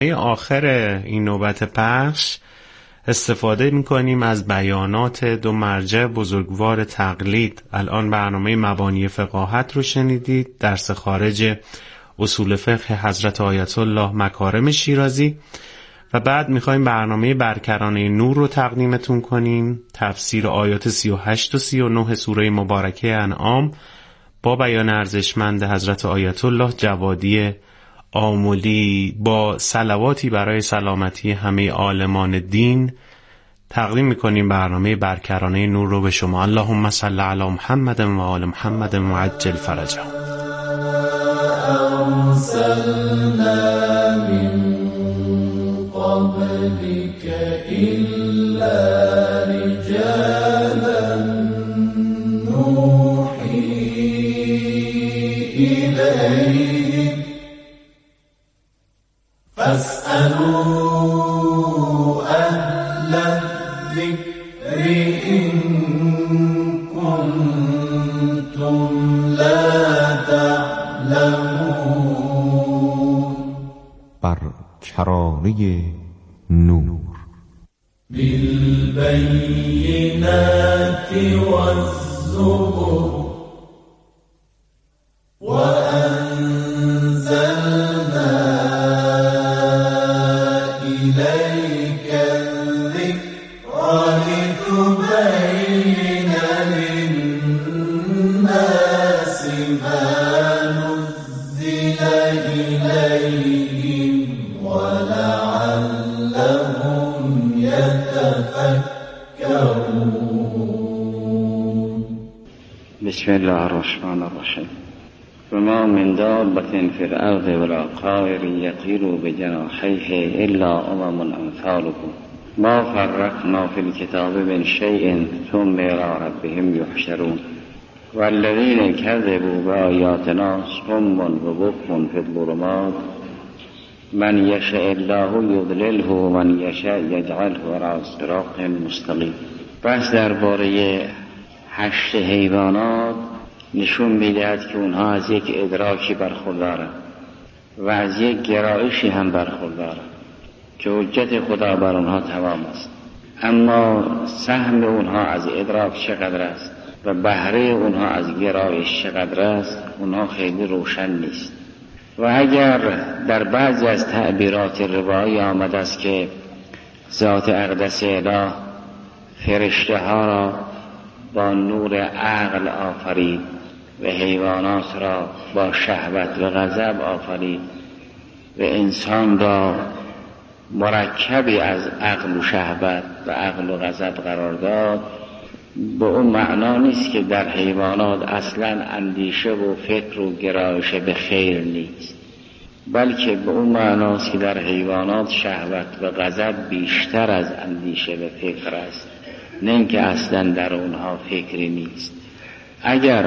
آخر این نوبت پخش استفاده میکنیم از بیانات دو مرجع بزرگوار تقلید. الان برنامه مبانی فقاهت رو شنیدید، درس خارج اصول فقه حضرت آیت الله مکارم شیرازی، و بعد میخوایم برنامه برکرانه نور رو تقدیمتون کنیم، تفسیر آیات 38 و 39 سوره مبارکه انعام با بیان ارزشمند حضرت آیت الله جوادی آملی با صلواتی برای سلامتی همه عالمان دین. تقدیم میکنیم برنامه برکرانه نور رو به شما. اللهم صل علی محمد و آل محمد و عجل فرجهم. أرسلنا من قبلك إلا رجالا نوحي إليهم فاسألوا أهل الذكر إن كنتم لا تعلمون. برکرانه نور. بالبينات والزبر وأنزلنا إليك الذكر لتبين للناس ما نزل إليهم ولعلهم يتفكرون. بسم الله الرحمن الرحيم. وما من دابة في الأرض ولا طائر يطير بجناحيه إلا أمم أمثالكم ما فرقنا في الكتاب من شيء ثم إلى ربهم يحشرون. والذين كذبوا بآياتنا صم وبكم في الظلمات من يشاء الله يضلله ومن يشاء يجعله على صراط مستقيم. بس درباره 8 حیوانات نشون میدهد که اونها از یک ادراکی برخوردارند و از یک گرایشی هم برخوردارند که حجت خدا بر اونها تمام است، اما سهم اونها از ادراک چقدر است و بهره اونها از گرایش چقدر است اونها خیلی روشن نیست. و اگر در بعضی از تعبیرات روایی آمده است که ذات اقدس اله فرشته ها را با نور عقل آفرید و حیوانات را با شهوت و غضب آفرید و انسان را مرکبی از عقل و شهوت و عقل و غضب قرار داد، به اون معنا نیست که در حیوانات اصلا اندیشه و فکر و گرایش به خیر نیست، بلکه به اون معناست که در حیوانات شهوت و غضب بیشتر از اندیشه و فکر است، نه اینکه اصلا در اونها فکری نیست. اگر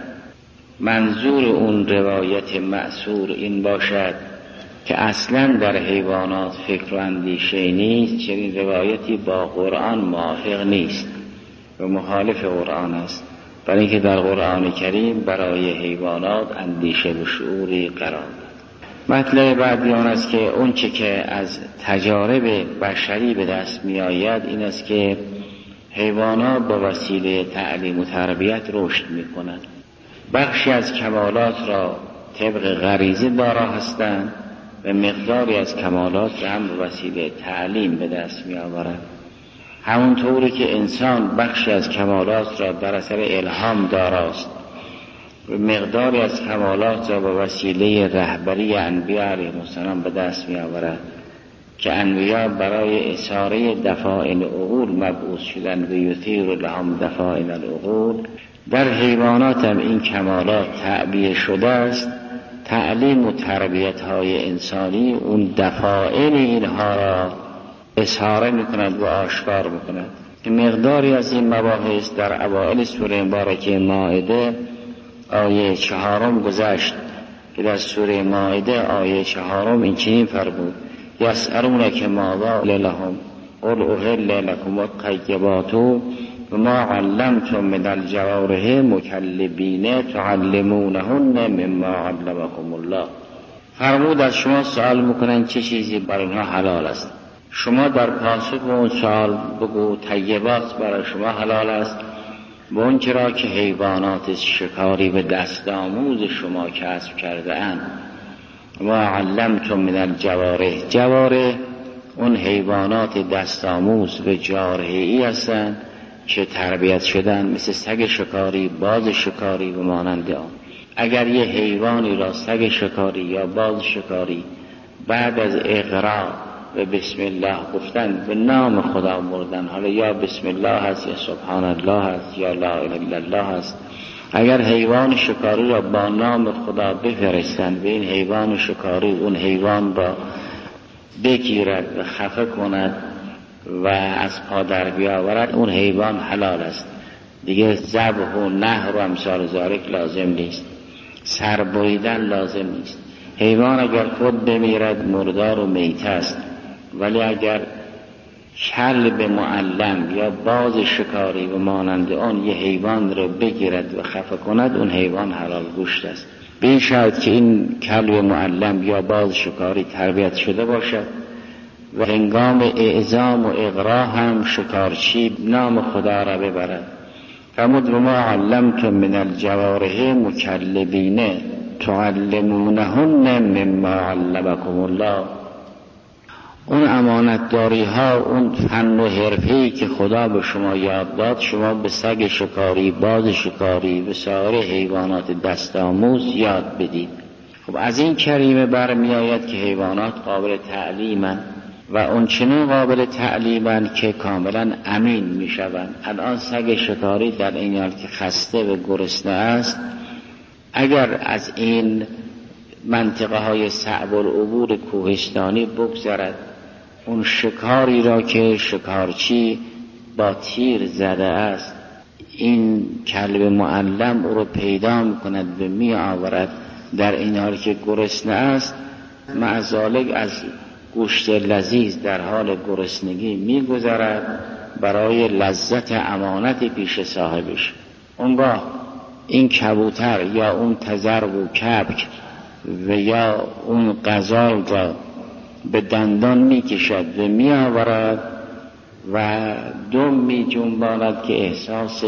منظور اون روایت مأثور این باشد که اصلا در حیوانات فکر و اندیشه نیست، چنین روایتی با قرآن موافق نیست و مخالف قرآن است، برای اینکه در قرآن کریم برای حیوانات اندیشه و شعوری قرار داد. مطلب بعدی آن است که اون چه که از تجارب بشری به دست می آید این است که حیوانات با وسیله تعلیم و تربیت رشد می کنند. بخشی از کمالات را طبق غریزه دارا هستند و مقداری از کمالات را هم به وسیله تعلیم به دست می آورند. همونطوری که انسان بخشی از کمالات را در اثر الهام داراست و مقداری از کمالات را به وسیله رهبری انبیاء علیهم السلام به دست می آورد که انبیاء برای اثاره دفاعن عقول مبعوث شدند و یثیر لهم دفاعن العقول. در حیوانات هم این کمالات تعبیه شده است. تعلیم و تربیت های انسانی اون دفاعن اینها را اظهار میکند و آشکار میکند. مقداری از این مباحث در اوائل سوره مبارکه مائده آیه 4 گذشت که در سوره مائده آیه 4 این چنین فرمود: یسألونک ماذا لهم قل احل لکم الطیبات و ما علمتم من الجوارح مکلبین تعلمونهن مما علمکم الله فرمود از شما سوال میکنن چه چیزی برای اینها حلال است. شما در پاسخ به اون سوال بگو طیبات برای شما حلال است، و اون چرا که حیوانات شکاری به دست آموز شما کسب کرده اند. و علمتم من الجوارح، جوارح اون حیوانات دست آموز به جارحی هستند که تربیت شدن، مثل سگ شکاری، باز شکاری و مانند آن. اگر یه حیوانی را سگ شکاری یا باز شکاری بعد از اقرار و بسم الله گفتن، به نام خدا بردن، حالا یا بسم الله هست یا سبحان الله هست یا لا اله الا الله هست، اگر حیوان شکاری را با نام خدا بفرستند به این حیوان شکاری، اون حیوان را بگیرد و خفه کند و از پا در بیاورد، اون حیوان حلال است دیگه. ذبح و نحر و امثال ذالک لازم نیست، سر بریدن لازم نیست. حیوان اگر خود بمیرد مردار و میت است، ولی اگر کلب معلم یا باز شکاری و مانند آن یه حیوان را بگیرد و خفه کند، اون حیوان حلال گوشت است، به این شرط که این کلب معلم یا باز شکاری تربیت شده باشد و هنگام اعزام و اقرا هم شکارچی نام خدا را ببرد. فرمود و ما علمتم من الجوارح مکلبین تعلمونهن مما علمکم الله. اون امانتداری ها، اون فن و حرفه‌ای که خدا به شما یاد داد، شما به سگ شکاری، باز شکاری و سایر حیوانات دست آموز یاد بدید. خب از این کریمه برمی آید که حیوانات قابل تعلیمن و اون چنین قابل تعلیمن که کاملا امین می شوند. الان سگ شکاری در این حال که خسته و گرسنه است، اگر از این منطقه های صعب العبور کوهستانی بگذرد، اون شکاری را که شکارچی با تیر زده است، این کلب معلم او رو پیدا میکند و می آورد، در این حال که گرسنه است، معذالک از گوشت لذیذ در حال گرسنگی میگذرد برای لذت امانت پیش صاحبش. اونگاه این کبوتر یا اون تذرو و کبک و یا اون غزال را به دندان میکشد و میآورد و دم میجنباند که احساس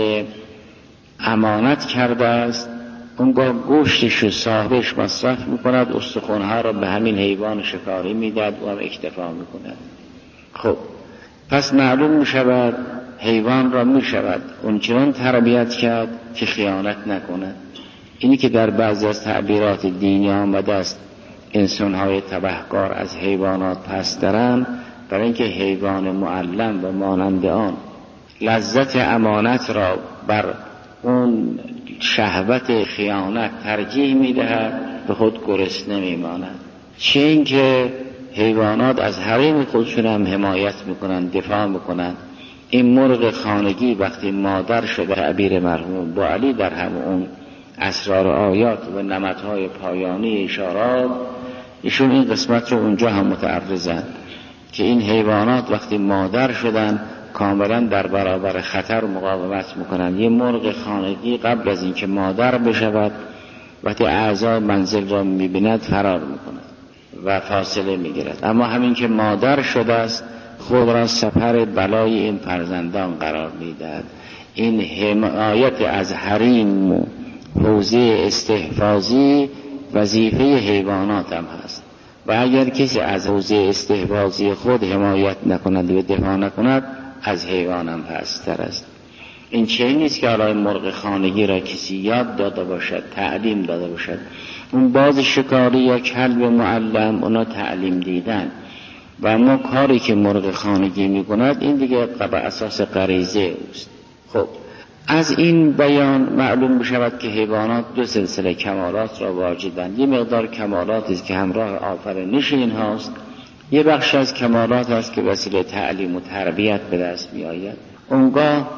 امانت کرده است. اونگاه گوشتش و صاحبش مصرف میکند، استخوانها را به همین حیوان شکاری میداد و هم اکتفا میکند. خب پس معلوم میشود حیوان را میشود اونچنان تربیت کرد که خیانت نکند. اینی که در بعضی از تعبیرات دینی آمده است انسان‌های تبهکار از حیوانات پس درن، برای اینکه حیوان معلم و مانند آن لذت امانت را بر اون شهوت خیانت ترجیح میدهد، به خود گرسنه میماند. چه این که حیوانات از حریم خودشون هم حمایت میکنن، دفاع میکنن. این مرغ خانگی وقتی مادر شده، تعبیر مرحوم با علی در همون اسرار آیات و نمطهای پایانی اشارات، ایشون این قسمت رو اونجا هم متعرضن که این حیوانات وقتی مادر شدن کاملا در برابر خطر مقاومت میکنن. یه مرغ خانگی قبل از اینکه مادر بشود، وقتی اعضای منزل را میبیند فرار میکند و فاصله میگیرد، اما همین که مادر شده است خود را سپر بلای این فرزندان قرار میدهد. این حمایت از حریم و حوزه استحفاظی وظیفه حیوانات هم هست و اگر کسی از حوزه استحفاظی خود حمایت نکند و دفاع نکند، از حیوان هم پستر است. این چه نیست که حالا مرغ خانگی را کسی یاد داده باشد، تعلیم داده باشد. اون باز شکاری یا کلب معلم اونا تعلیم دیدن و اما کاری که مرغ خانگی میکند این دیگه بر اساس غریزه اوست. خب از این بیان معلوم بشود که حیوانات دو سلسله کمالات را واجدند. یه مقدار کمالاتی است که همراه آفرینش اینهاست، یه بخش از کمالات است که وسیله تعلیم و تربیت به دست می آید. اونگاه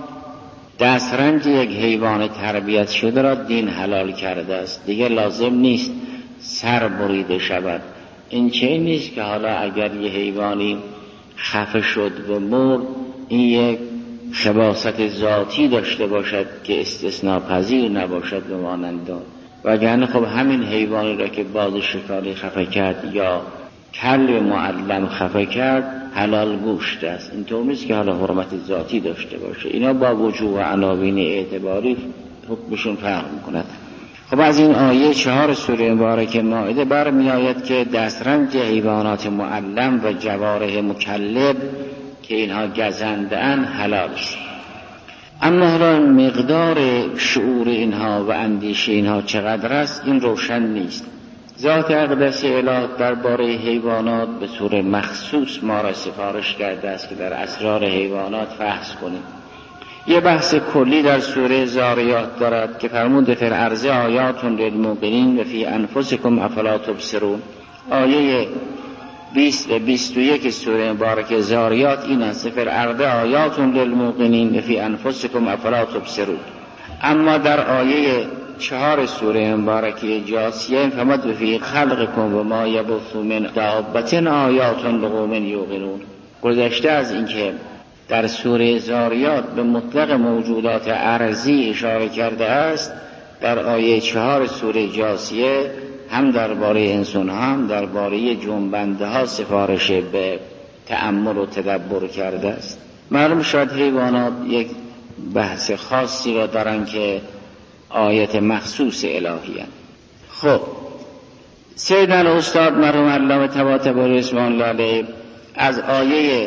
دسترنج یک حیوان تربیت شده را دین حلال کرده است، دیگه لازم نیست سر بریده شود. این چه نیست که حالا اگر یه حیوانی خفه شد و مرد، این یک خباثت ذاتی داشته باشد که استثناء پذیر نباشد به مانند وگرنه خب همین حیوانی را که باز شکاری خفه کرد یا کلب معلم خفه کرد حلال گوشت است. اینطور نیست که حالا حرمت ذاتی داشته باشه. اینا با وجوه و عناوین اعتباری حکمشون فرق میکند. خب از این آیه 4 سوره مبارکه مائده برمی آید که دسترنج حیوانات معلم و جوارح مکلب که اینها گزنده ان حلال است. اما حالا مقدار شعور اینها و اندیشه اینها چقدر است این روشن نیست. ذات اقدس الهی درباره حیوانات به طور مخصوص ما را سفارش کرده است که در اسرار حیوانات بحث کنیم. یه بحث کلی در سوره زاریات دارد که فرمود فی الارض آیات للموقنین و فی انفسکم افلا تبصرون. آیه 20 و 21 سوره مبارکه زاریات این است: فی الارض آیات للموقنین و فی انفسکم افلا تبصرون. اما در آیه 4 سوره مبارکه جاثیه فرمود فی خلقکم و ما یبث من دابة آیات لقوم یوقنون. گذشته از اینکه در سوره زاریات به مطلق موجودات ارضی اشاره کرده است، در آیه 4 سوره جاثیه هم درباره انسان ها هم درباره جنبنده ها سفارش به تأمل و تدبر کرده است. معلوم شد حیوانات یک بحث خاصی را دارن که آیت مخصوص الهی هست. خب سیدنا استاد مرحوم علامه طباطبایی رضوان الله علیه از آیه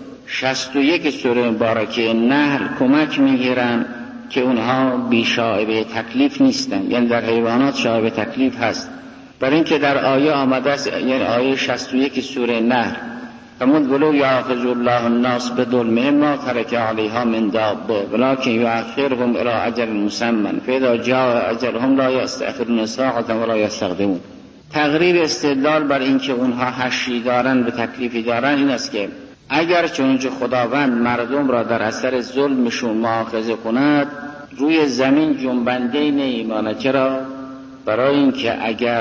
61 سوره مبارکه نحل کمک میگیرن که اونها بی شایبه تکلیف نیستن، یعنی در حیوانات شایبه تکلیف هست. برای اینکه در آیه آمده است، یعنی آیه 61 سوره نحل فرمود ولو یاخذ الله الناس بظلمهم ما ترک علیها من دابه ولکن یؤخرهم الی اجل مسمى فاذا جاء اجلهم لا یستأخرون ساعة ولا یستقدمون. تقریب استدلال بر اینکه اونها حشی دارن به تکلیفی دارن این است که اگر چنانچه خداوند مردم را در اثر ظلمشون مؤاخذه کند روی زمین جنبنده نمیماند. چرا؟ برای اینکه اگر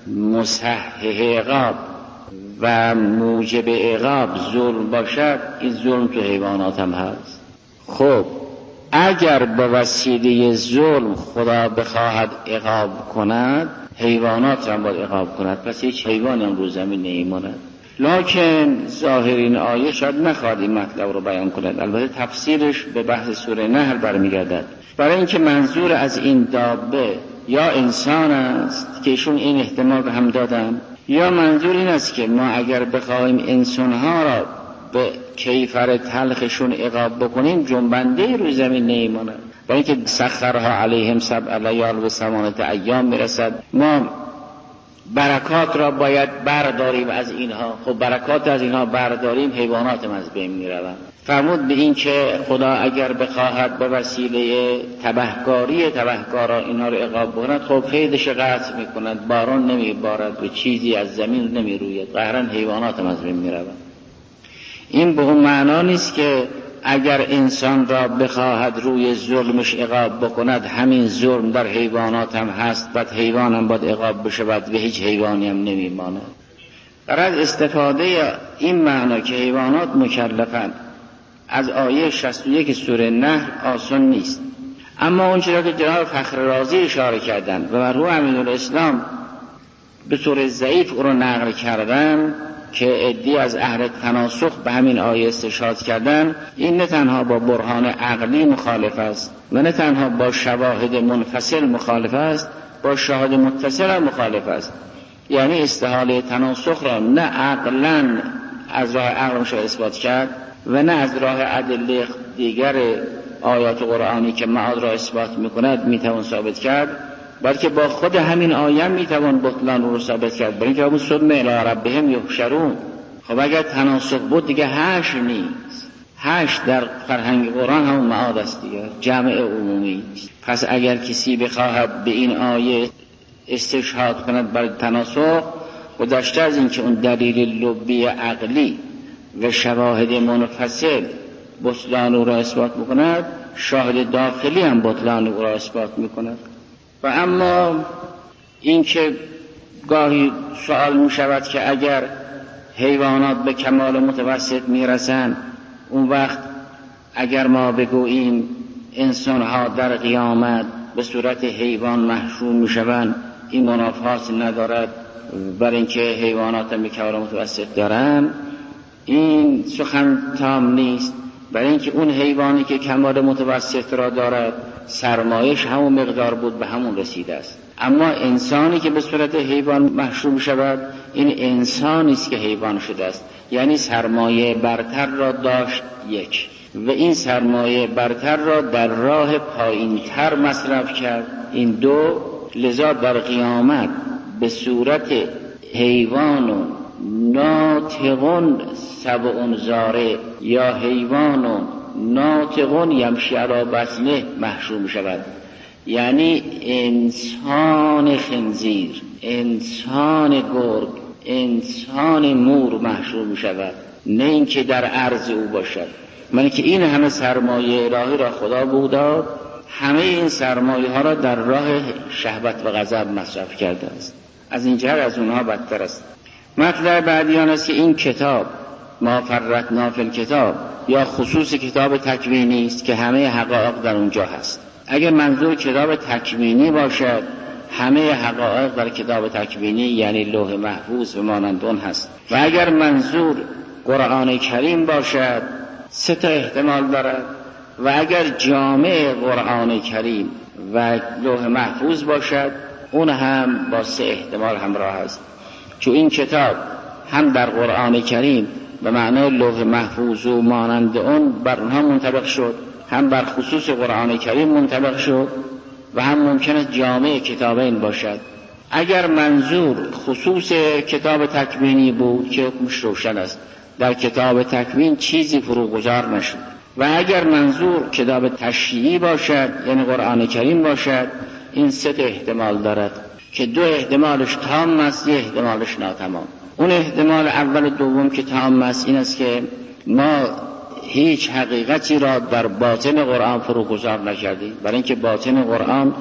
مصحح عقاب و موجب عقاب ظلم باشد این ظلم تو حیوانات هم هست. خب اگر به وسیله ظلم خدا بخواهد عقاب کند حیوانات هم باید عقاب کند، پس هیچ حیوانی هم رو زمین نمیماند. لکن ظاهر این آیه شاید نخواهد این مطلب رو بیان کند. البته تفسیرش به بحث سوره نحل برمیگردد. برای اینکه منظور از این دابه یا انسان است که ایشون این احتمال هم دادن، یا منظور این است که ما اگر بخوایم انسانها را به کیفر تلخشون عقاب بکنیم جنبنده روی زمین نمیماند. برای اینکه سخرها علیهم 7 لیال و 8 ایام میرسد. ما برکات را باید برداریم از اینها. خب برکات از اینها برداریم حیوانات هم از بین میروند. فرمود به این که خدا اگر بخواهد به وسیله تبهکاری تبهکاران اینها رو عقاب کند خب قیدش قطع میکند، باران نمیبارد و چیزی از زمین نمیروید، قهرن حیوانات هم از بین میروند. این به اون معنا نیست که اگر انسان را بخواهد روی ظلمش عقاب بکند همین ظلم در حیوانات هم هست، بعد حیوان هم باید عقاب بشه، بعد به هیچ حیوانی هم نمیماند. برای استفاده این معنا که حیوانات مکلفند از آیه 61 سوره نحل آسان نیست. اما اون چیزی که جناب فخر رازی اشاره کردن و مرحوم امین‌الاسلام به طور ضعیف او را نقل کردن که عده‌ای از اهل تناسخ به همین آیه استشهاد کردن، این نه تنها با برهان عقلی مخالف است و نه تنها با شواهد منفصل مخالف است، با شواهد متصل هم مخالف است. یعنی استحاله تناسخ را نه عقلاً از راه عقل میشه اثبات کرد و نه از راه ادله دیگر آیات قرآنی که معاد را اثبات میکند میتوان ثابت کرد، بلکه با خود همین آیه میتوان بطلان رو ثابت کرد. برای اینکه همون ثم الی ربهم یحشرون. خب اگر تناسخ بود دیگه 8 نیست. 8 در فرهنگ قرآن همون معاد است دیگه، جمع عمومی. پس اگر کسی بخواهد به این آیه استشهاد کند بر تناسخ، گذشته از این که اون دلیل لبی عقلی و شواهد منفصل بطلان او را اثبات میکند، شاهد داخلی هم بطلان او را اثبات میکند. و اما این که گاهی سوال میشود که اگر حیوانات به کمال متوسط میرسند، اون وقت اگر ما بگوییم انسانها در قیامت به صورت حیوان محشور میشوند این منافات ندارد، برای اینکه حیوانات به کبار متوسط دارن، این سخن تام نیست. برای اینکه اون حیوانی که کمال متوسط را دارد سرمایش همون مقدار بود، به همون رسیده است. اما انسانی که به صورت حیوان محشور شود، این انسانی است که حیوان شده است، یعنی سرمایه برتر را داشت یک و این سرمایه برتر را در راه پایین‌تر مصرف کرد، این دو. لذا در قیامت به صورت حیوان و ناطقون سبع زاره یا حیوان و ناطقون یمشی علی بطنه محشور می شود، یعنی انسان خنزیر، انسان گرگ، انسان مور محشور می شود، نه اینکه در عرض او باشد. من که این همه سرمایه الهی را خدا بوداد، همه این سرمایه ها را در راه شهوت و غضب مصرف کرده است. از این جهت از اونها بدتر است. مطلب بعدی آن است که این کتاب ما فرطنا فی الکتاب یا خصوص کتاب تکوینی است که همه حقایق در اونجا هست. اگر منظور کتاب تکوینی باشد، همه حقایق در کتاب تکوینی یعنی لوح محفوظ و مانند اون هست. و اگر منظور قرآن کریم باشد، سه تا احتمال دارد. و اگر جامع قرآن کریم و لوح محفوظ باشد، اون هم با سه احتمال همراه است. چون این کتاب هم در قرآن کریم به معنای لوح محفوظ و مانند اون بر اونها منطبق شد، هم بر خصوص قرآن کریم منطبق شد و هم ممکنه جامع کتابین باشد. اگر منظور خصوص کتاب تکوینی بود که حکمش روشن است، در کتاب تکوین چیزی فروگذار نشد. و اگر منظور کتاب تشریعی باشد یعنی قرآن کریم باشد، این سه احتمال دارد که دو احتمالش تام است، یه احتمالش ناتمام. اون احتمال اول و دوم که تام است این است که ما هیچ حقیقتی را در باطن قرآن فروگذار نکردیم، برای اینکه باطن قرآن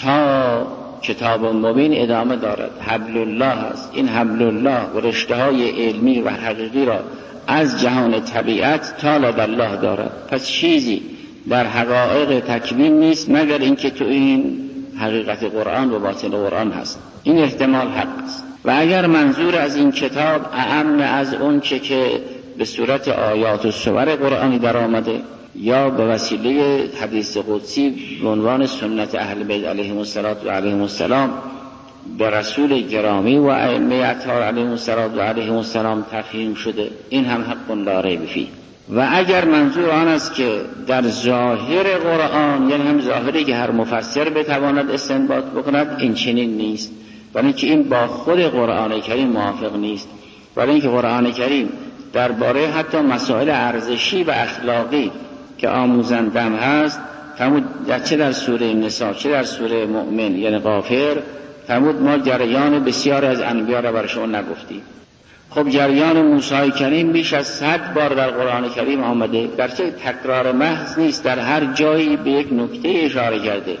تا کتاب مبین ادامه دارد، حبل الله است. این حبل الله و رشته های علمی و حقیقی را از جهان طبیعت تا لدالله دارد. پس چیزی در حقایق تکوین نیست مگر اینکه تو این حقیقت قرآن و باطن قرآن هست. این احتمال حق است. و اگر منظور از این کتاب اعم از اون که به صورت آیات و سور قرآنی در آمده یا به وسیله حدیث قدسی به عنوان سنت اهل بیت علیهم السلام به رسول گرامی و ائمه اطهار علیهم السلام تفهیم شده، این هم حق لا ریب فیه. و اگر منظور آن است که در ظاهر قرآن، یعنی هم ظاهری که هر مفسر بتواند استنباط بکند، این چنین نیست، برای اینکه این با خود قرآن کریم موافق نیست. برای اینکه قرآن کریم درباره حتی مسائل ارزشی و اخلاقی که آموزندم هست، چه در سوره نساء چه در سوره مؤمن یعنی غافر، فرمود ما جریان بسیار از انبیا را بر شما نگفتیم. خب جریان موسی کریم بیش از 100 بار در قرآن کریم آمده، گرچه تکرار محض نیست، در هر جایی به یک نکته اشاره کرده.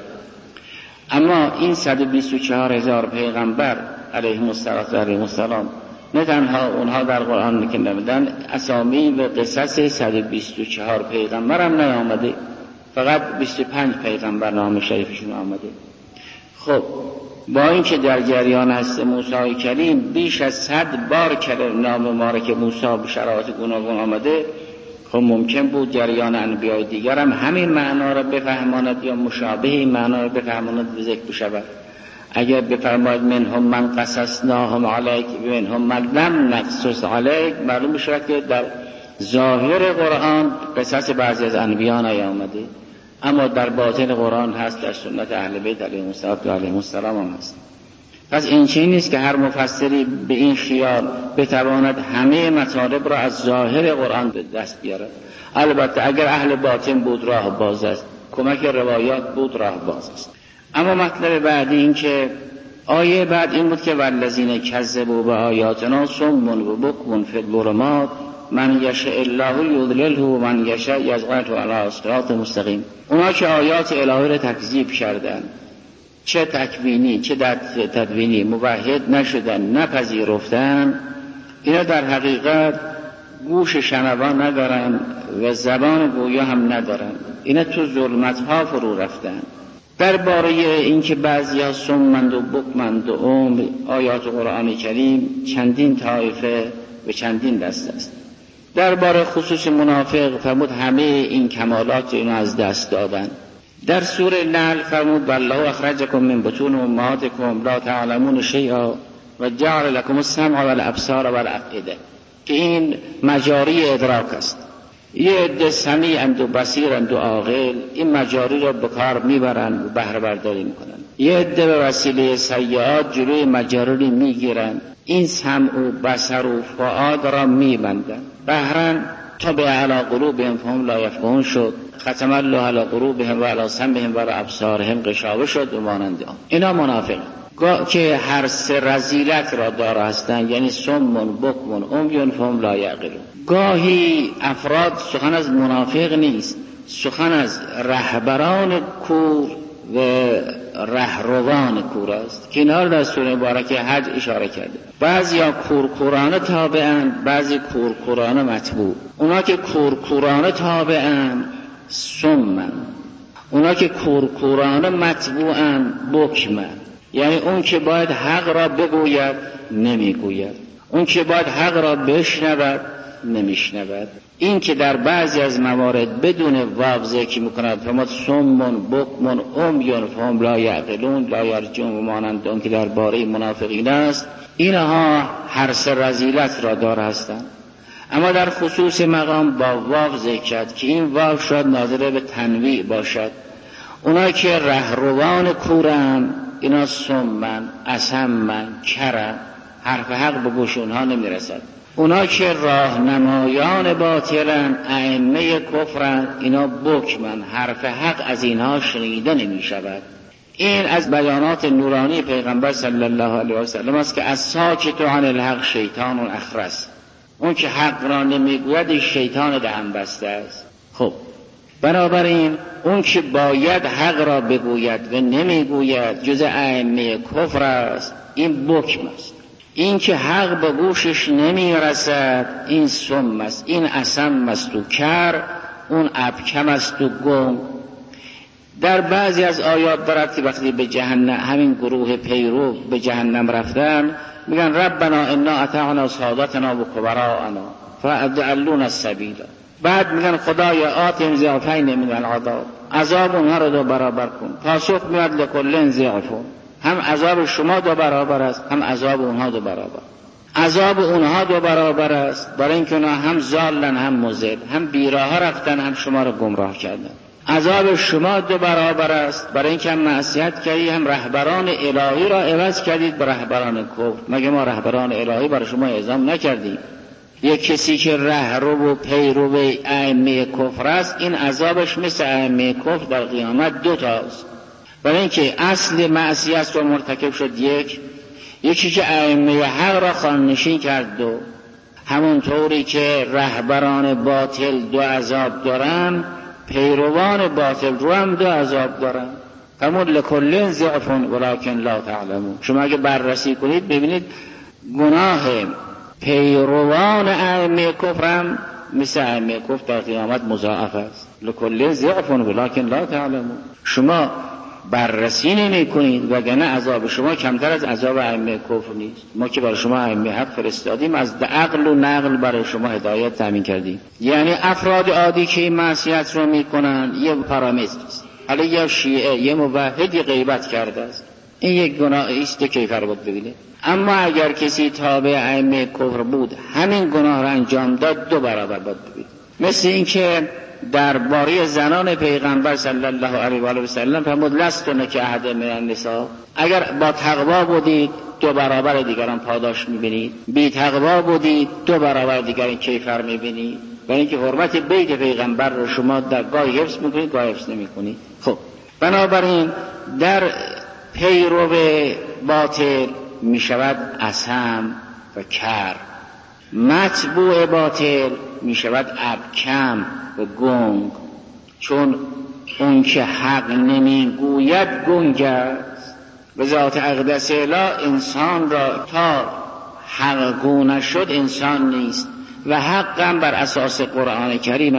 اما این 124,000 پیغمبر علیهم السلام نه تنها اونها در قرآن که نمیدن، اسامی و قصص 124 پیغمبر هم نیامده، فقط 25 پیغمبر نام شریفشون آمده. خب با اینکه در جریان هست موسی کریم بیش از 100 بار نام مبارک موسی به شرایط گوناگون آمده، خب ممکن بود جریان انبیاء دیگر هم همین معنا را بفهماند یا مشابه این معنا را بفهماند و ذکر بشود. اگر بفرماید منهم من قصصناهم علیک و منهم من لم نقصص علیک، معلوم میشود که در ظاهر قرآن قصص بعضی از انبیاء نیامده، اما در باطن قرآن هست، در سنت اهل بیت علیهم السلام هم هست. پس این چیزی نیست که هر مفسری به این خیال بتواند همه مطالب را از ظاهر قرآن به دست بیارد. البته اگر اهل باطن بود راه باز است، کمک روایات بود راه باز است. اما مطلب بعدی این که آیه بعد این بود که والذین کذبوا بآیاتنا صم و بکم فی الظلمات من یشاء الله یضلله و من یشاء یجعله علی صراط مستقیم. اونا که آیات الهی را تکذیب کردند، چه تکوینی چه تدوینی، موحد نشدن، نپذیرفتن، اینا در حقیقت گوش شنوان ندارن و زبان گویا هم ندارن، اینا تو ظلمت ها فرو رفتن. درباره اینکه بعضیا صمند و بکمند و عمی، آیات قرآن کریم چندین طایفه و چندین دست است. درباره خصوص منافق فرمود همه این کمالات اینو از دست دادن. در سوره نحل فرمود والله اخرجکم من بطون امهاتکم لا تعلمون شیئا و جعل لكم السمع والابصار والافئده، که این مجاری ادراک است. یه عده سمیعند و بصیرند و عاقل این مجاری را به کار میبرند و بهره برداری میکنند. یه عده به وسیله سیئات جلوی مجاری را میگیرند، این سمع و بصر و فؤاد را میبندند. بهرن تا به علی قلوبهم فهم لا یفقهون شد، ختم الله علی قلوبهم و علی سمعهم و علی ابصارهم غشاوه شد و مانند آن. اینا منافقند که هر سه رذیلت را داره هستند، یعنی صم بکم عمی فهم لا یعقلون. گاهی افراد سخن از منافق نیست، سخن از رهبران کور و رهروان کور است که اینها در سوره مبارکه حج اشاره کرده. بعضیا کورکورانه تابعند، بعضی کورکورانه متبوع. اونا که کورکورانه تابعند صمن، اونا که کورکورانه متبوعند بکمن، یعنی اون که باید حق را بگوید نمیگوید، اون که باید حق را بشنود نمیشنود. این که در بعضی از موارد بدون واو ذکر میکند فرمود صم بکم عمی فهم لا یعقلون لا یرجون و مانند اون که درباره منافقین است، اینها هر سه رذیلت را دار هستند. اما در خصوص مقام با واو ذکر کرد که این واو شاید ناظر به تنویع باشد. اونایی که رهروان کورن اینا صمن اصمن کرن، حرف حق به گوش اونها نمیرسد. اونا که راهنمایان باطلن ائمه کفرن اینا بکمن، حرف حق از اینها شنیده نمی شود. این از بیانات نورانی پیغمبر صلی الله علیه و سلم است که الساکت عن الحق شیطان اخرس، اون که حق را نمیگوید شیطان دهن بسته است. خب بنابراین اون که باید حق را بگوید و نمیگوید جز ائمه کفر است، این بکم است. این که حق به گوشش نمیرسد این صم است، این اصم است و کر، اون ابکم است و گم. در بعضی از آیات دارد که وقتی به جهنم همین گروه پیرو به جهنم رفتن میگن ربنا انا اطعنا سادتنا و کبراءنا فاضلونا السبیل. بعد میگن خدایا آتهم ضعفین من العذاب، عذاب اونها رو دو برابر کن. پاسخ میاد لکل ضعف، هم عذاب شما دو برابر است هم عذاب اونها دو برابر. عذاب اونها دو برابر است برای اینکه اونها هم ضالن هم مضل، هم بیراه رفتن هم شما رو گمراه کردن. عذاب شما دو برابر است برای اینکه هم معصیت کردید هم رهبران الهی را عوض کردید به رهبران کفر. مگه ما رهبران الهی برای شما اعزام نکردیم؟ یک کسی که رهرو و پیرو ائمه کفر است این عذابش مثل ائمه کفر در قیامت دو تاست. برای اینکه اصل معصیت رو مرتکب شد یکی که ائمه حق را خواننشین کرد، دو همونطوری که رهبران باطل دو عذاب دارن پیروان باطل رو هم دو عذاب دارن. همون لکل ضعف ولکن لا تعلمون. شما اگه بررسی کنید ببینید گناه پیروان ائمه کفر هم مثل ائمه کفر در قیامت مضاعف است. لکل ضعف ولکن لا تعلمون. شما بررسی نمی کنید وگرنه عذاب شما کمتر از عذاب ائمه کفر نیست. ما که برای شما ائمه حق فرستادیم از عقل و نقل برای شما هدایت تامین کردیم. یعنی افراد عادی که این معصیت رو میکنن یه پارامتر است. حالا یه شیعه یه موحدی غیبت کرده است، این یک گناه است که کیفر بود ببینید. اما اگر کسی تابع ائمه کفر بود همین گناه را انجام داد دو برابر بود ببینید. مثل اینکه درباره زنان پیغمبر صلی الله علیه و آله و سلم فرمود لستن که احد من النساء، اگر با تقوا بودید دو برابر دیگران پاداش میبینید، بی تقوا بودید دو برابر دیگران کیفر میبینید. برای اینکه حرمت بیت پیغمبر رو شما در گاهی حفظ میکنید گاهی حفظ نمیکنید. خب بنابراین در پیرو باطل میشود اصم و کر، متبوع باطل میشود ابکم و گنگ، چون اون که حق نمیگوید گنگ است. به ذات اقدس اله انسان را تا حق گو نشد انسان نیست و حقم بر اساس قرآن کریم است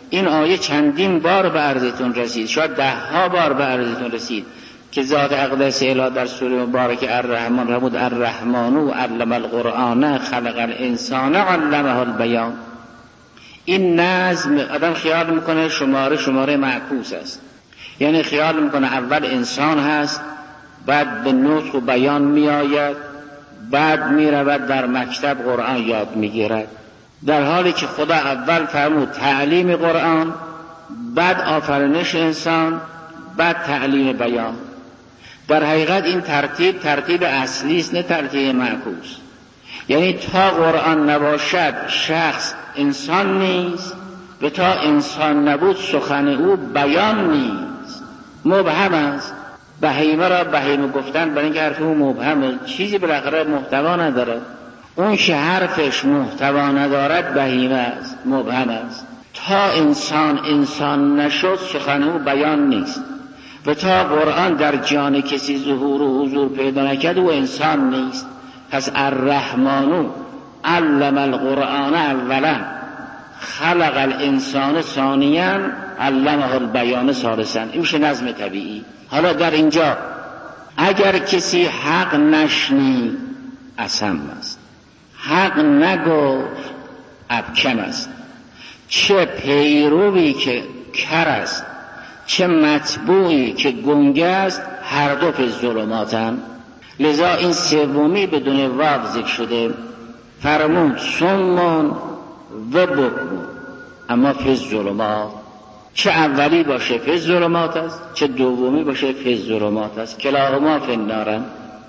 این آیه چندین بار به عرضتون رسید، شاید 10 بار به عرضتون رسید که ذات اقدس الهی در سوره مبارک الرحمن رمود الرحمن علم القرآن خلق الانسان علمه البیان. این نظم آدم خیال میکنه شماره معکوس است، یعنی خیال میکنه اول انسان هست، بعد به نطق و بیان میآید، بعد میرود در مکتب قرآن یاد میگیرد، در حالی که خدا اول فرمود تعلیم قرآن، بعد آفرینش انسان، بعد تعلیم بیان. در حقیقت این ترتیب اصلی است، نه ترتیب معکوس. یعنی تا قرآن نباشد شخص انسان نیست و تا انسان نبود سخن او بیان نیست، مبهم است. بهیمه را بهیمه گفتن برای اینکه حرف او مبهمه، چیزی بالاخره محتوا نداره. اون که حرفش محتوا ندارد بهیمه است، مبهم است. تا انسان نشد سخن او بیان نیست و تا قرآن در جان کسی ظهور و حضور پیدا نکرد او انسان نیست. پس الرحمن علم القرآن اولا، خلق الانسان ثانیا، علمه البیان ثالثا. این میشه نظم طبیعی. حالا در اینجا اگر کسی حق نشنید اصم است، حق نگفت ابکم است، چه پیروی که کر است، چه متبوعی که گنگ است، هر دو فی ظلماتن. لذا این سومی بدون واو ذکر شده، فرمود سمون و بکمون، اما فی ظلمات. چه اولی باشه فی ظلمات است، چه دومی باشه فی ظلمات است، کلاهما فی النار.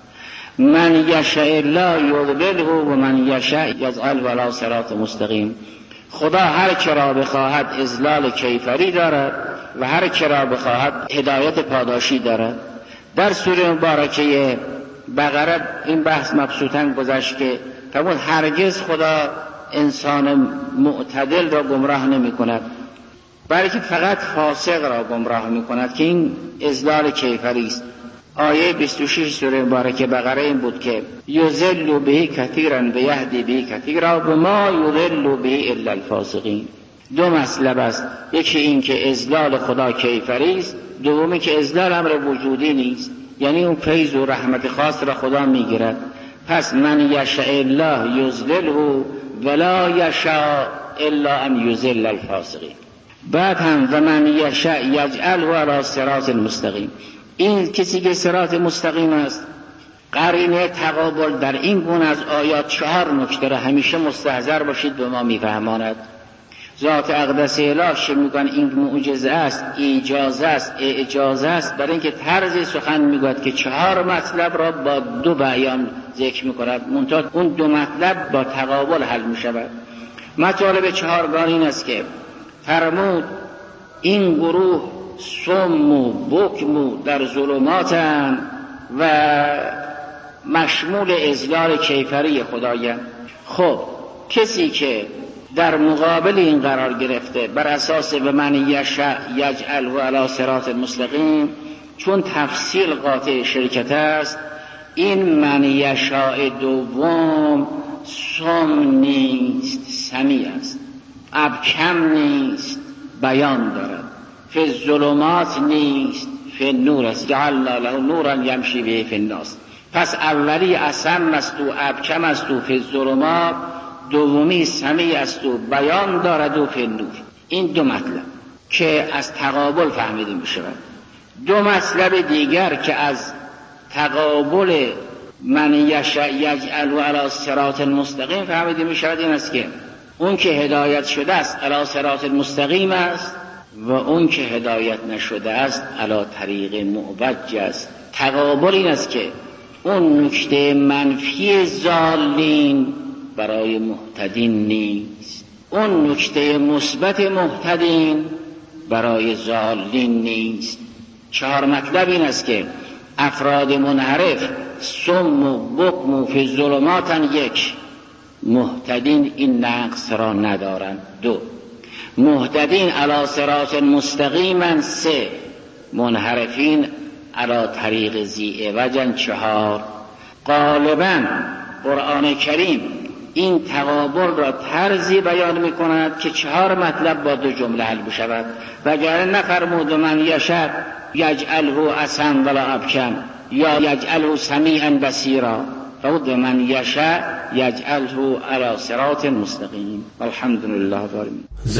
من یشاء الله یضلله و من یشاء یجعله علی صراط مستقیم. خدا هر که را بخواهد اضلال کیفری دارد و هر که را بخواهد هدایت پاداشی دارد. در سوره مبارکه بقره این بحث مبسوطاً گذشت که فرمود هرگز خدا انسان معتدل را گمراه نمی کند، بلکه فقط فاسق را گمراه می کند که این اضلال کیفری است. آیه 26 سوره مبارکه بقره این بود که یضل به کثیرا و یهدی به کثیرا و ما یضل به الا الفاسقین. دو مطلب است، یکی این که اضلال خدا کیفری است، دومی که اضلال امر وجودی نیست، یعنی اون فیض و رحمت خاص را خدا میگیرد. پس من یشاء الله یضلله ولا یشاء الا ان یضل الفاسقین. بعد هم و من یشاء یجعله علی صراط مستقیم. این کسی که صراط مستقیم است، قرینه تقابل در این گونه از آیات 4 نکته را همیشه مستحضر باشید به ما میفهماند. ذات اقدس الهی میگن این معجزه است، ایجاز است، اعجاز است، برای اینکه طرز سخن میگوید که 4 مطلب را با 2 بیان ذکر میکند، منتها اون 2 مطلب با تقابل حل میشود. مطالب 4گانه این است که فرمود این گروه صم و بکم و در ظلماتن و مشمول اضلال کیفری خدایند. خب کسی که در مقابل این قرار گرفته بر اساس به من یشاء یجعله علی صراط مستقیم، چون تفصیل قاطع شرکت است، این من یشاء دوم صم نیست، سمیع است، ابکم نیست، بیان دارد، فی الظلمات نیست، فی النور است، جعلنا له نورا یمشی به فی الناس. پس اولی اصم است و ابکم است و فی الظلمات، دومی سمیع است و بیان دارد و فی النور. این 2 مطلب که از تقابل فهمیده می شود. 2 مطلب دیگر که از تقابل من یشاء یجعله علی صراط مستقیم فهمیده می شود این است که اون که هدایت شده است علی صراط مستقیم است و اون که هدایت نشده است علی طریق معوج است. تقابل این است که اون نکته منفی ضالین برای مهتدین نیست، اون نکته مثبت مهتدین برای ضالین نیست. 4 مطلب این است که افراد منحرف صم و بکم و فی ظلماتن 1، مهتدین این نقص را ندارند 2، مهتدین علی صراط مستقیما 3، منحرفین علی طریق ذی عوج 4. غالبا قرآن کریم این تقابل را طرزی بیان می کند که 4 مطلب با 2 جمله حل بشود. وگرنه نفرمود من یشاء یجعله عصا ولا ابکم یا یجعله سمیعا بصیرا، فرمود من یشاء یجعله علی صراط مستقیم. الحمدلله.